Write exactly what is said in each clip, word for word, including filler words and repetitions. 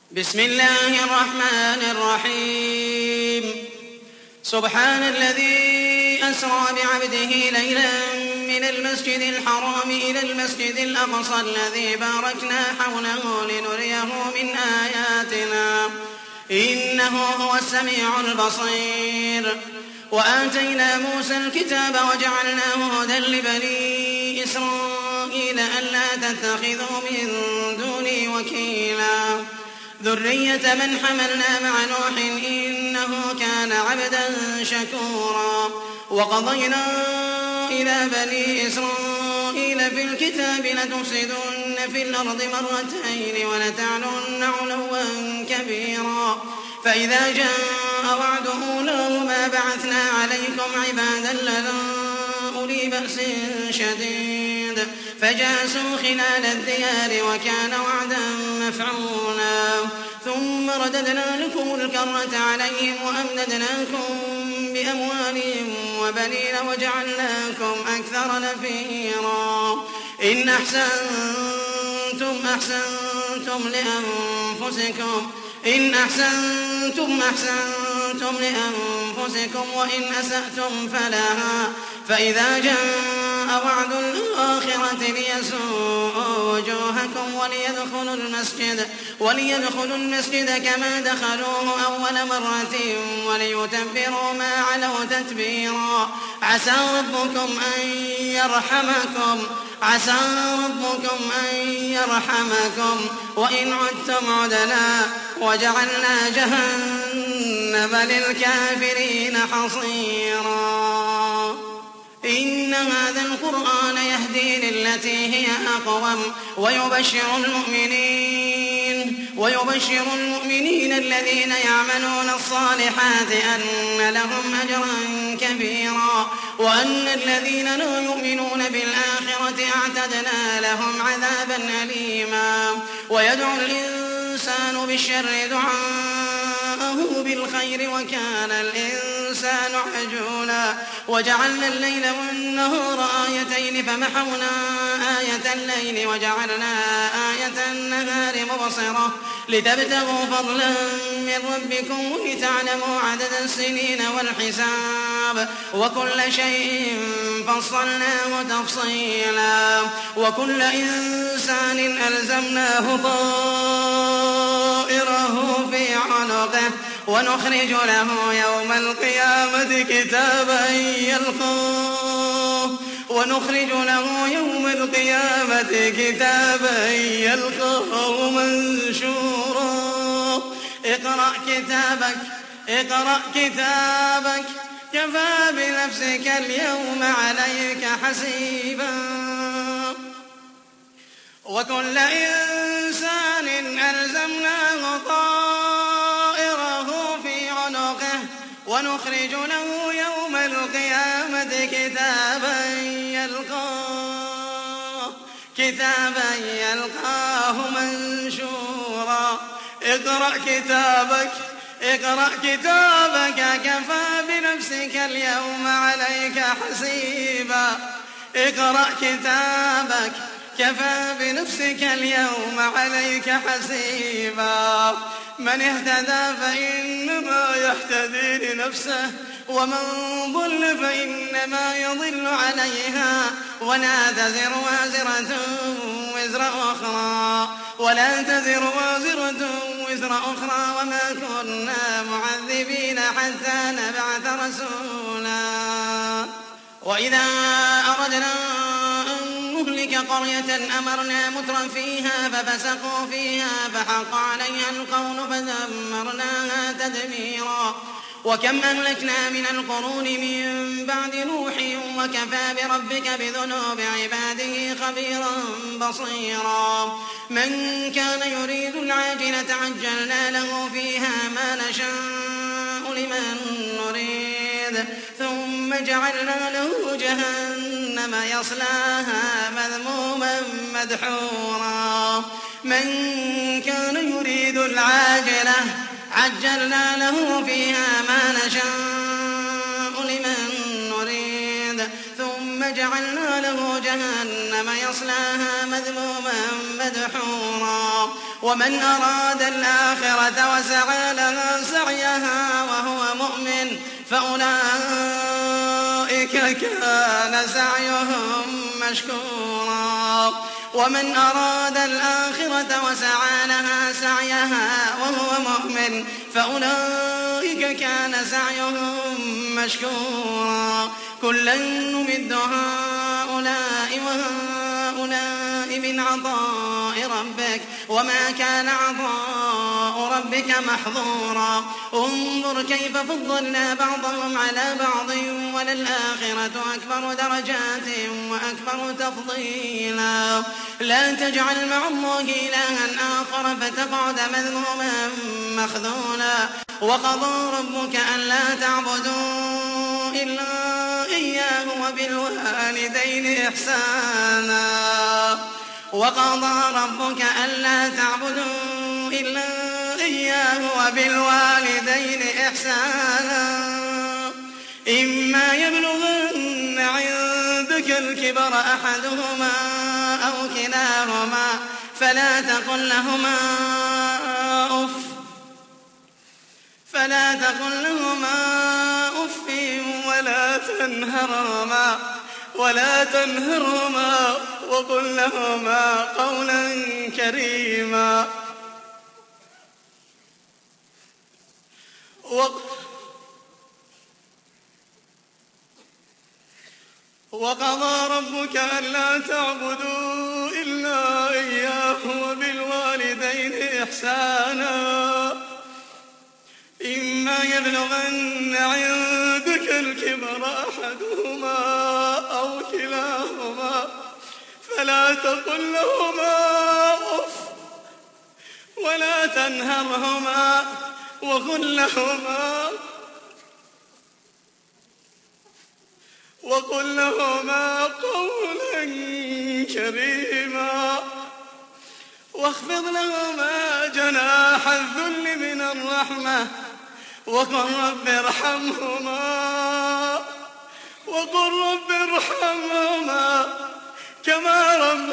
بسم الله الرحمن الرحيم سبحان الذي أسرى بعبده ليلا من المسجد الحرام إلى المسجد الأقصى الذي باركنا حوله لنريه من آياتنا إنه هو السميع البصير وآتينا موسى الكتاب وجعلناه هدى لبني إسرائيل ألا تتخذوا من دوني وكيلا ذرية من حملنا مع نوح إنه كان عبدا شكورا وقضينا إلى بني إسرائيل في الكتاب لتفسدن في الأرض مرتين ولتعلن علوا كبيرا فإذا جاء وعد أولاهما بعثنا عليكم عبادا لنا أولي بأس شديد فجاسوا خلال الديار وكان وعدا مفعولا ثم رددنا لكم الكرة عليهم وأمددناكم بأموال وبنين وجعلناكم أكثر نفيرا إن أحسنتم أحسنتم لأنفسكم إن أحسنتم أحسنتم لأنفسكم وإن أسأتم فلها فإذا جاء وعد الآخرة ليسوءوا وجوهكم وليدخلوا المسجد وليدخلوا المسجد كما دخلوه أول مرة وليتبروا ما علوا تتبيرا عسى ربكم أن يرحمكم عسى ربكم أن يرحمكم وإن عدتم عدنا وجعلنا جهنم للكافرين حصيرا إن هذا القرآن يهدي للتي هي أقوم ويبشر المؤمنين ويبشر المؤمنين الذين يعملون الصالحات أن لهم أجرا كبيرا وأن الذين لا يؤمنون بالآخرة أعتدنا لهم عذابا أليما ويدعو الإنسان بالشر دعاءه بالخير وكان الإنسان عجولا وجعلنا الليل والنهار آيتين فمحونا آية الليل وجعلنا آية النهار مبصرة لتبتغوا فضلا من ربكم ولتعلموا عدد السنين والحساب وكل شيء فصلناه تفصيلا وكل إنسان ألزمناه طائره في عنقه ونخرج له يوم القيامة كتابا يلقاه ونخرج له يوم القيامة كتابا يلقاه منشورا اقرأ كتابك اقرأ كتابك كفى بنفسك اليوم عليك حسيبا وكل إنسان ألزمناه طائره في عنقه ونخرج له يوم القيامة كتابا يلقاه كتابا يلقاه منشورا اقرأ كتابك اقرأ كتابك كفى بنفسك اليوم عليك حسيبا اقرأ كتابك كفى بنفسك اليوم عليك حسيبا من اهتدى فإنما يهتدي لنفسه ومن ضل فإنما يضل عليها ولا تزر وازرة وزر أخرى ولا تزر وازرة وزر أخرى وما كنا معذبين حتى نبعث رسولا وإذا أردنا نهلك قرية أمرنا مترا فيها ففسقوا فيها فحق عليها القول فدمرناها تدميرا وكم أهلكنا من القرون من بعد نوح وكفى بربك بذنوب عباده خبيرا بصيرا من كان يريد العاجلة عجلنا له فيها ما نشاء لمن نريد ثم جعلنا له جهنم يصلاها مذموما مدحورا من كان يريد العاجلة عجلنا له فيها ما نشاء لمن نريد ثم جعلنا له جهنم يصلاها مذموما مدحورا ومن أراد الآخرة الآخرة وسعى لها سعيها وهو مؤمن فأولئك كان سعيهم مشكورا ومن أراد الآخرة وسعى لها سعيها وهو مؤمن فأولئك كان سعيهم مشكورا كلا نمد هؤلاء وهؤلاء من عطاء ربك وما كان عطاء ربك محظورا انظر كيف فضلنا بعضهم على بعض وللآخرة أكبر درجات وأكبر تفضيلا لا تجعل مع الله إلها آخر فتقعد مذموما مخذولا وقضى ربك ألا تعبدوا إلا إياه وبالوالدين إحسانا وقضى ربك ألا تعبدوا إلا إياه وبالوالدين إحسانا إما يبلغن عندك الكبر أحدهما أو كلاهما فلا تقل لهما أف فلا تقل لهما أف ولا تنهرهما ولا تنهرهما وقل لهما قولا كريما وقضى ربك ألا تعبدوا إلا إياه وبالوالدين إحسانا إما يبلغن عندك الكبر أحدهما أو كلاهما فلا تقل لهما أف ولا تنهرهما وقل لهما وقل لهما قولا كريما واخفض لهما جناح الذل من الرحمة وقل رب ارحمهما وقل رب ارحمهما كما رب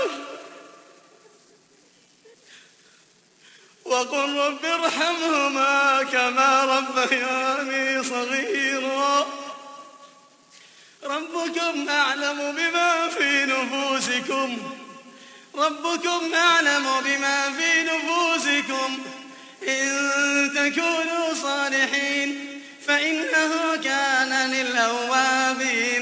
وقل رب ارحمهما كما ربياني صغيرا ربكم أعلم بما في نفوسكم ربكم أعلم بما في نفوسكم إن تكونوا صالحين فإنه كان للأوابين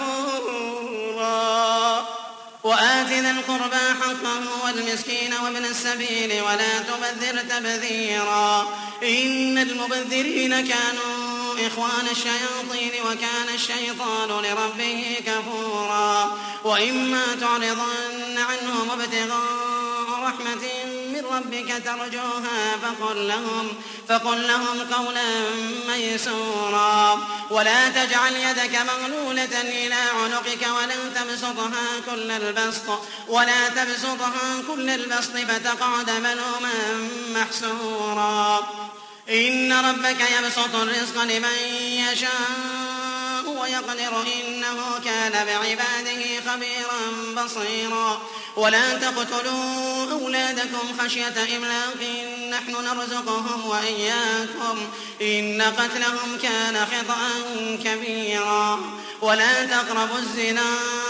غفورا وآت ذا القربى حقه والمسكين وابن السبيل ولا تبذر تبذيرا إن المبذرين كانوا إخوان الشياطين وكان الشيطان لربه كفورا وإما تعرضن عنهم ابتغاء رحمة من ربك ترجوها فقل لهم, فقل لهم قولا ميسورا ولا تجعل يدك مغلولة إلى عنقك ولا تبسطها كل البسط ولا تبسطها كل البسط فتقعد ملوما محسورا إن ربك يبسط الرزق لمن يشاء ويقدر إنه كان بعباده خبيرا بصيرا ولا تقتلوا أولادكم خشية إملاق نحن نرزقهم وإياكم إن قتلهم كان خطأ كبيرا ولا تقربوا الزنا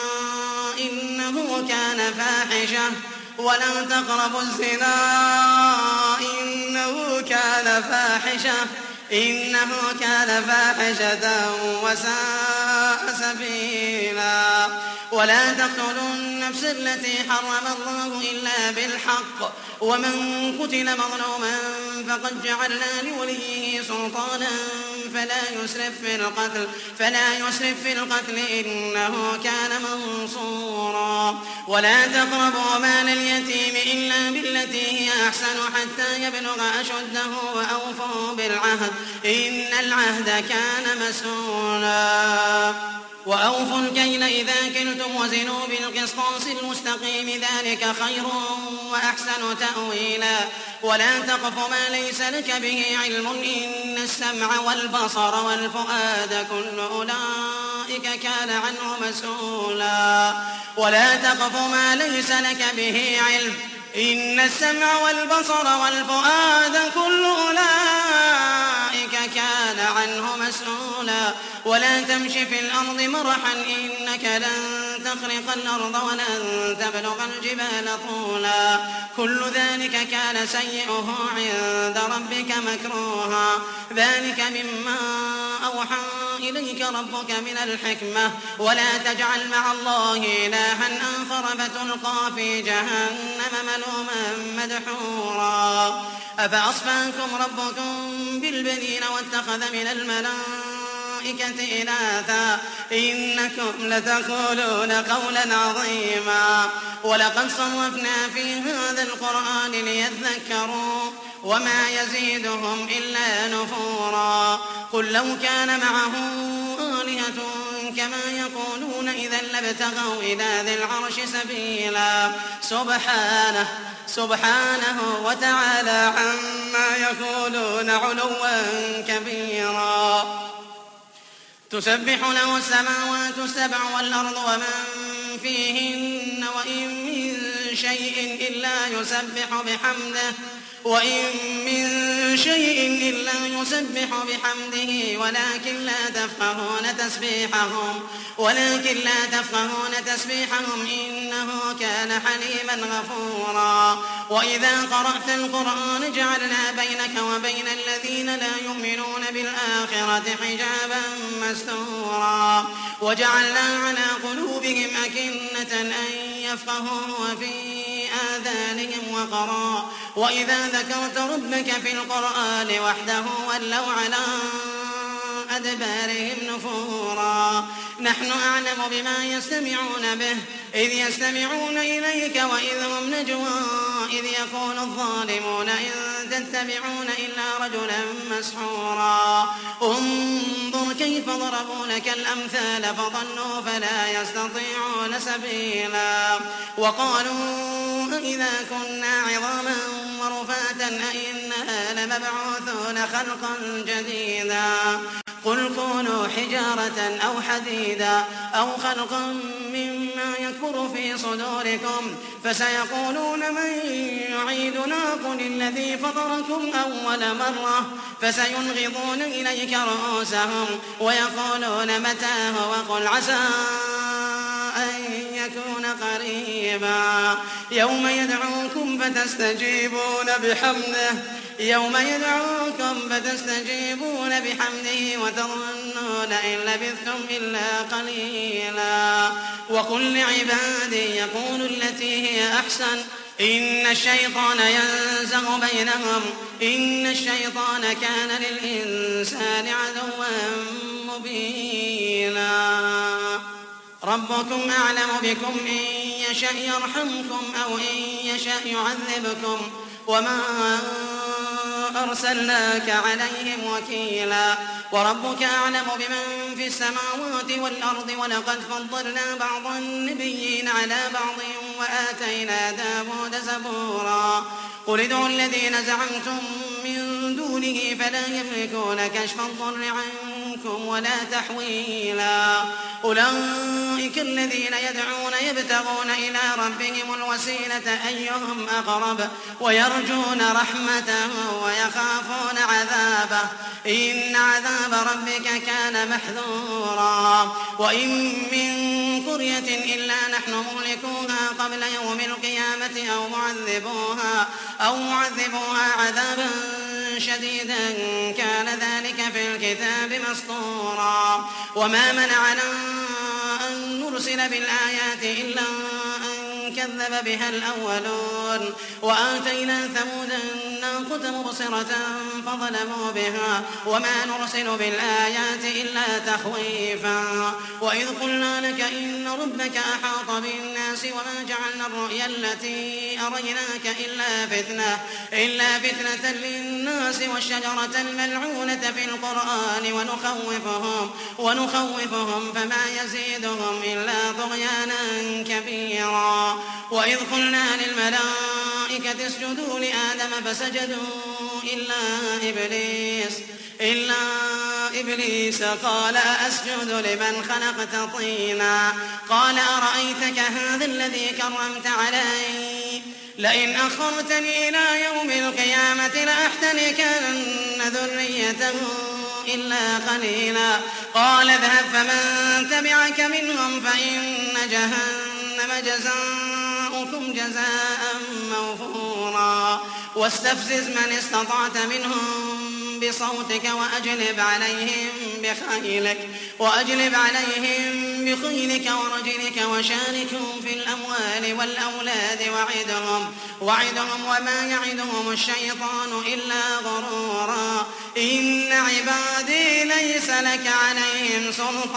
إنه كان فاحشة ولا تقربوا الزنا إنه كان فاحشة إنه كان فاحشة وساء سبيلا ولا تقتلوا النفس التي حرم الله إلا بالحق ومن قتل مظلوما فقد جعلنا لوليه سلطانا فلا يسرف في القتل فلا يسرف في القتل إنه كان منصورا ولا تقربوا مال اليتيم إلا بالتي هي أحسن حتى يبلغ أشده وأوفوا بالعهد إن العهد كان مسؤولا وأوفوا الكيل إذا كلتم وزنوا بالقسطاس المستقيم ذلك خير وأحسن تأويلا ولا تقف ما ليس لك به علم إن السمع والبصر والفؤاد كل أولئك كان عنه مسؤولا ولا تقف ما ليس لك به علم إن السمع والبصر والفؤاد كل أولئك ولا تمش في الأرض مرحا إنك لن تخرق الأرض ولن تبلغ الجبال طولا كل ذلك كان سيئه عند ربك مكروها ذلك مما أوحى إليك ربك من الحكمة ولا تجعل مع الله إلها آخر فتلقى في جهنم ملوما مدحورا أفأصفاكم ربكم بالبنين واتخذ من الملائكة إناثا إنكم لتقولون قولا عظيما ولقد صرفنا في هذا القرآن ليذكروا وما يزيدهم إلا نفورا قل لو كان معه آلهة كما يقولون إذا لابتغوا إلى ذي العرش سبيلا سبحانه سبحانه وتعالى عما يقولون علوا كبيرا تسبح له السماوات السبع والأرض ومن فيهن وإن من شيء إلا يسبح بحمده وإن من شيء إلا يسبح بحمده ولكن لا تفقهون تسبيحهم ولكن لا تفقهون تسبيحهم إنه كان حليما غفورا وإذا قرأت القرآن جعلنا بينك وبين الذين لا يؤمنون بالآخرة حجابا مستورا وجعلنا على قلوبهم أكنة أن يفقهوه وفي آذانهم وقرا وإذا ذكرت ربك في القرآن وحده ولوا على أدبارهم نفورا نحن أعلم بما يستمعون به إذ يستمعون إليك وإذ هم نجوى إذ يقول الظالمون إن تتبعون إلا رجلا مسحورا انظر كيف ضربوا لك الأمثال فضلوا فلا يستطيعون سبيلا وقالوا إذا كنا عظاما ورفاتا أئنا لمبعوثون خلقا جديدا قل كونوا حجارة أو حديدا أو خلقا مما يكبر في صدوركم فسيقولون من يعيدنا قل الذي فطركم أول مرة فسينغضون إليك رؤوسهم ويقولون متاه وقل عسى أن يكون قريبا يوم يدعوكم فتستجيبون بحمده يوم يدعوكم فتستجيبون بحمده وتظنون إن لبثتم إلا قليلا وقل لعبادي يقولوا التي هي أحسن إن الشيطان ينزغ بينهم إن الشيطان كان للإنسان عدوا مبينا ربكم أعلم بكم إن يشأ يرحمكم أو إن يشأ يعذبكم وما أرسلناك عليهم وكيلا وربك أعلم بمن في السماوات والأرض ولقد فضلنا بعض النبيين على بعض وآتينا داود زبورا قل ادعوا الذين زعمتم من دونه فلا يملكون كشف الضر عنكم ولا تحويلا أولئك الذين يدعون يبتغون إلى ربهم الوسيلة أيهم أقرب ويرجون رحمته ويخافون عذابه إن عذاب ربك كان محذورا وإن من قرية إلا نحن مهلكوها قبل يوم القيامة أو معذبوها أو معذبوها عذابا شديدا كان ذلك في الكتاب مسطورا وما منعنا أن نرسل بالآيات إلا أن كذب بها الأولون وآتينا ثمود الناقة مبصرة فظلموا بها وما نرسل بالآيات إلا تخويفا وإذ قلنا لك إن ربك أحاط بالناس وما جعلنا الرؤيا التي أريناك إلا فتنة إلا فتنة للناس والشجرة الملعونة في القرآن ونخوفهم ونخوفهم فما يزيدهم إلا طغيانا كبيرا وإذ قلنا للملائكة اسجدوا لآدم فسجدوا إلا إبليس إلا إبليس قال أسجد لمن خلقت طينا قال أرأيتك هذا الذي كرمت علي لئن أخرتني إلى يوم القيامة لأحتنكن ذريته إلا قليلا قال اذهب فمن تبعك منهم فإن جهنم جزاؤكم جزاء موفورا واستفزز من استطعت منهم بصوتك وأجلب عليهم بخيلك وأجلب عليهم بخيلك ورجلك وشاركهم في الأموال والأولاد وعدهم وعدهم وما يعدهم الشيطان إلا غرورا إن عبادي ليس لك عليهم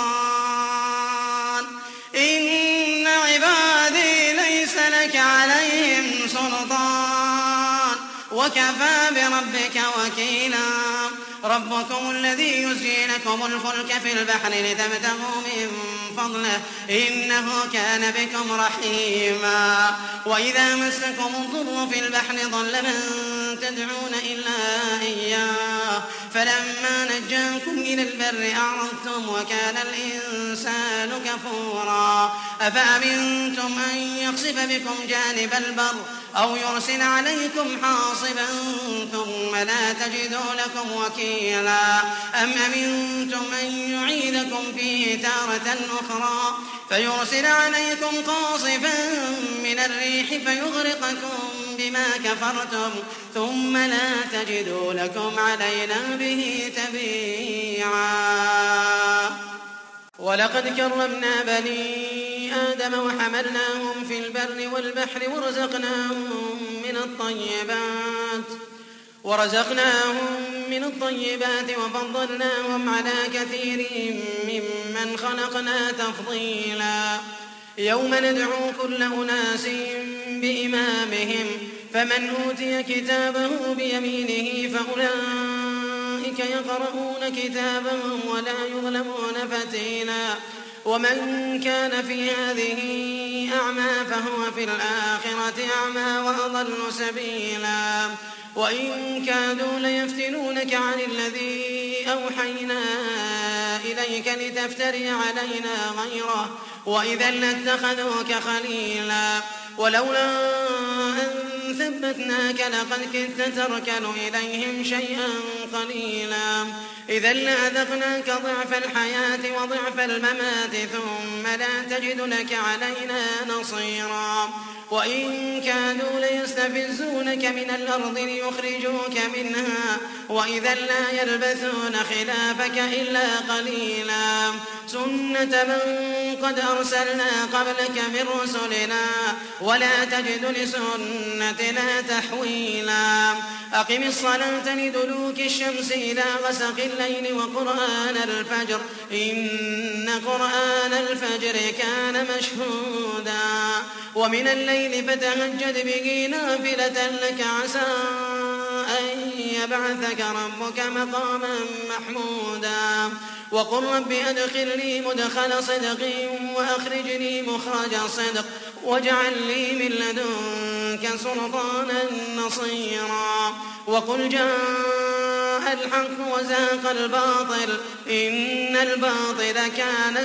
سلطان إن عبادي ليس لك عليهم سلطان وكفى بربك وكيلا ربكم الذي يزجي لكم الفلك في البحر لتبتغوا من فضله إنه كان بكم رحيما وإذا مسكم الضر في البحر ضل من تدعون إلا إياه فلما نجاكم إلى البر أعرضتم وكان الإنسان كفورا أفأمنتم أن يخسف بكم جانب البر أو يرسل عليكم حاصبا ثم لا تجدوا لكم وكيلا أم أمنتم أن يعيدكم فيه تارة أخرى فيرسل عليكم قاصفا من الريح فيغرقكم بما كفرتم ثم لا تجدوا لكم علينا به تبيعا ولقد كرمنا بني آدم وحملناهم في البر والبحر ورزقناهم من الطيبات ورزقناهم من الطيبات وفضلناهم على كثير ممن خلقنا تفضيلا يوم ندعو كل أناس بإمامهم فمن أوتي كتابه بيمينه فأولئك يقرؤون كتابهم ولا يظلمون فتيلا ومن كان في هذه أعمى فهو في الآخرة أعمى وأضل سبيلا وإن كادوا ليفتنونك عن الذي أوحينا إليك لتفتري علينا غيره وإذا لاتخذوك خليلا ولولا أن ثبتناك لقد كدت تركن إليهم شيئا قليلا إذا لأذقناك ضعف الحياة وضعف الممات ثم لا تجد لك علينا نصيرا وإن كانوا ليستفزونك من الأرض ليخرجوك منها وإذا لا يلبثون خلافك إلا قليلا سنة من قد أرسلنا قبلك من رسلنا ولا تجد لسنتنا تحويلا أقم الصلاة لدلوك الشمس إلى غسق الليل وقرآن الفجر إن قرآن الفجر كان مشهودا ومن الليل فتهجد به نافلة لك عسى أن يبعثك ربك مقاما محمودا وقل رب أدخلني مدخل صدق وأخرجني مخرج صدق واجعل لي من لدنك سلطانا نصيرا وقل جاء الحق وزهق الباطل إن الباطل كان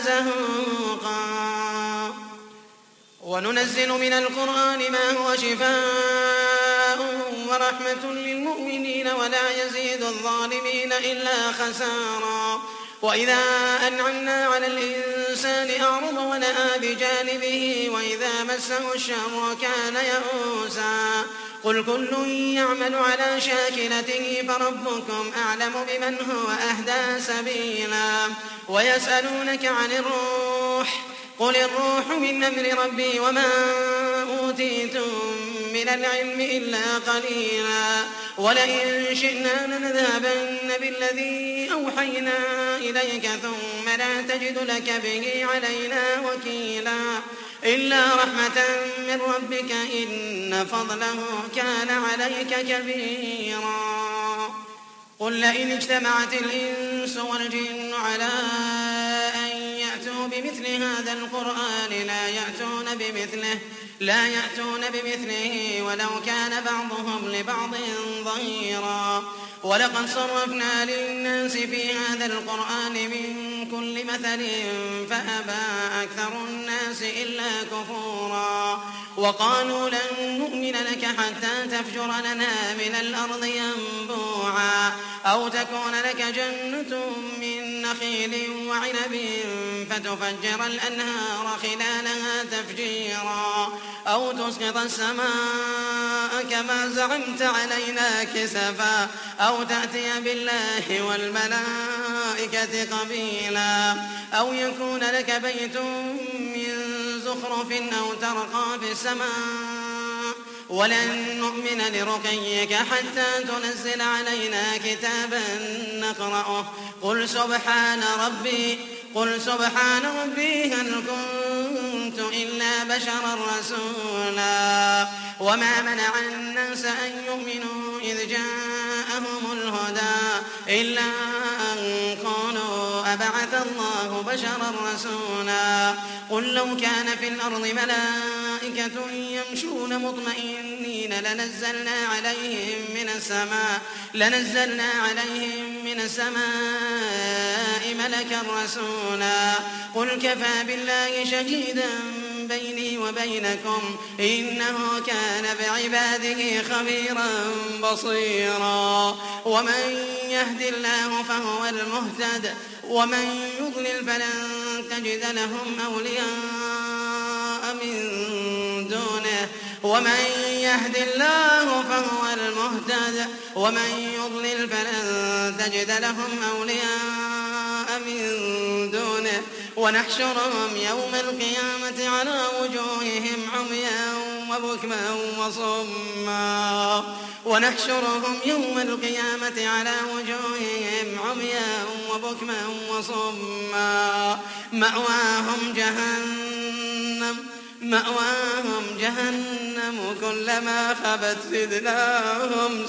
زهوقا وننزل من القرآن ما هو شفاء ورحمة للمؤمنين ولا يزيد الظالمين إلا خسارا وإذا أنعمنا على الإنسان أعرض ونأى بجانبه وإذا مسه الشر كان يئوسا قل كل يعمل على شاكلته فربكم أعلم بمن هو أهدى سبيلا ويسألونك عن الروح قل الروح من أمر ربي وما أوتيتم من العلم إلا قليلا ولئن شئنا لنذهبن بالذي أوحينا إليك ثم لا تجد لك به علينا وكيلا إلا رحمة من ربك إن فضله كان عليك كبيرا قل لئن اجتمعت الإنس والجن على أن يأتوا بمثل هذا القرآن لا يأتون بمثله لا يأتون بمثله ولو كان بعضهم لبعض ظهيرا ولقد صرفنا للناس في هذا القرآن من كل مثل فأبى أكثر الناس إلا كفورا وقالوا لن نؤمن لك حتى تفجر لنا من الأرض ينبوعا أو تكون لك جنة من نخيل وعنب فتفجر الأنهار خلالها تفجيرا أو تسقط السماء كما زعمت علينا كسفا أو تأتي بالله والملائكة قبيلا أو يكون لك بيت من زخرف أو ترقى في السماء ولن نؤمن لرقيك حتى تنزل علينا كتابا نقرأه قل سبحان ربي قل سبحان ربي هل كنت إلا بشرا رسولا وما منع الناس أن يؤمنوا إذ جاءهم الهدى إلا أن قالوا أبعث الله بشرا رسولا قل لو كان في الأرض ملائكة يمشون مطمئنين لنزلنا عليهم من السماء لنزلنا عليهم من السماء ملكا رسولا قل كفى بالله شهيدا بيني وبينكم إنه كان بعباده خبيرا بصيرا ومن يهد الله فهو المهتد ومن يضلل فلن تجد لهم أولياء من دونه ومن يهد الله فهو المهتد ومن يضلل فلن تجد لهم أولياء من دونه ونحشرهم يوم القيامة على وجوههم عميا وبكما وصما ونحشرهم يوم القيامة على وجوههم عميا وبكما وصما مأواهم جهنم مأواهم جهنم كلما خبت زدناهم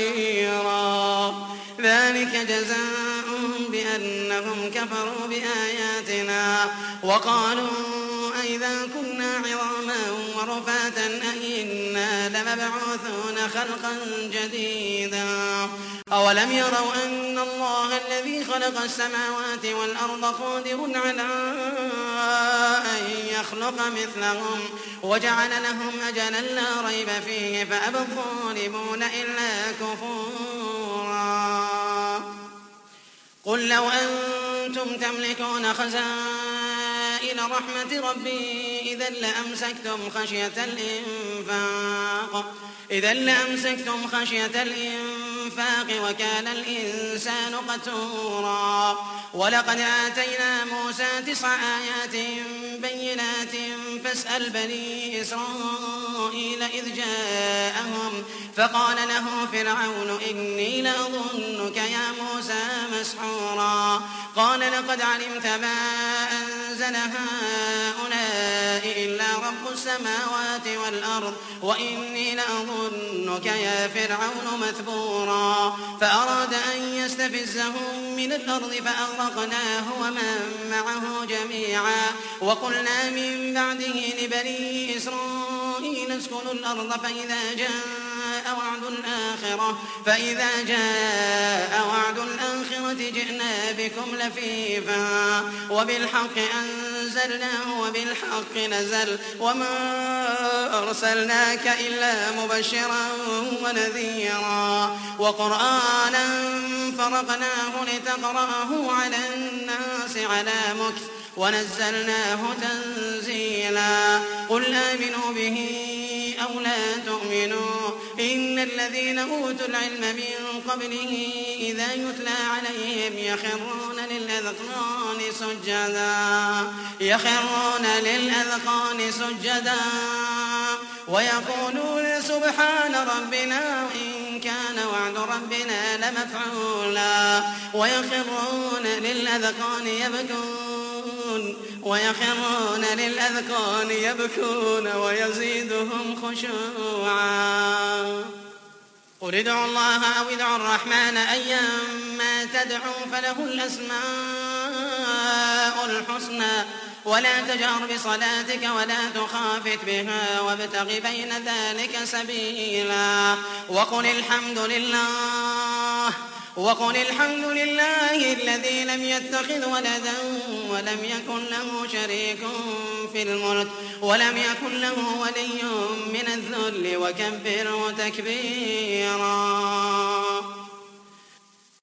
سعيرا ذلك جزاؤهم بأنهم كفروا بآياتنا وقالوا أئذا كنا عظاما ورفاتا أئنا لمبعوثون خلقا جديدا أولم يروا أن الله الذي خلق السماوات والأرض قادر على أن يخلق مثلهم وجعل لهم أجلا لا ريب فيه فأبى الظالمون إلا كفورا قل لو أنتم تملكون خزائن رحمة ربي إذا لأمسكتم خشية الإنفاق إذا لأمسكتم خشية الإنفاق وكان الإنسان قتورا ولقد آتينا موسى تسع آيات بينات فاسأل بني إسرائيل إذ جاءهم فقال له فرعون إني لأظنك يا موسى مسحورا قال لقد علمت ما أنزل هؤلاء إلا رب السماوات والأرض وإني لأظنك يا فرعون مثبورا فأراد أن يستفزهم من الأرض فأغرقناه ومن معه جميعا وقلنا من بعده لبني إسرائيل اسكنوا الأرض فإذا جاء وعد الآخرة فإذا جاء وعد الآخرة جئنا بكم لفيفا وبالحق أنزلناه وبالحق نزل وما أرسلناك إلا مبشرا ونذيرا وقرآنا فرقناه لتقرأه على الناس على مكث ونزلناه تنزيلا قل آمنوا به أو لا تؤمنوا إن الذين أوتوا العلم من قبله إذا يتلى عليهم يخرون للأذقان سجدا يخرون للأذقان سجدا ويقولون سبحان ربنا إن كان وعد ربنا لمفعولا ويخرون للأذقان يبكون ويخرون للأذقان يبكون ويزيدهم خشوعا قل ادعوا الله أو ادعوا الرحمن أيما تدعوا فله الأسماء الحسنى ولا تجهر بصلاتك ولا تخافت بها وابتغ بين ذلك سبيلا وقل الحمد لله وقل الحمد لله الذي لم يتخذ ولدا ولم يكن له شريك في الملك ولم يكن له ولي من الذل وكبره تكبيرا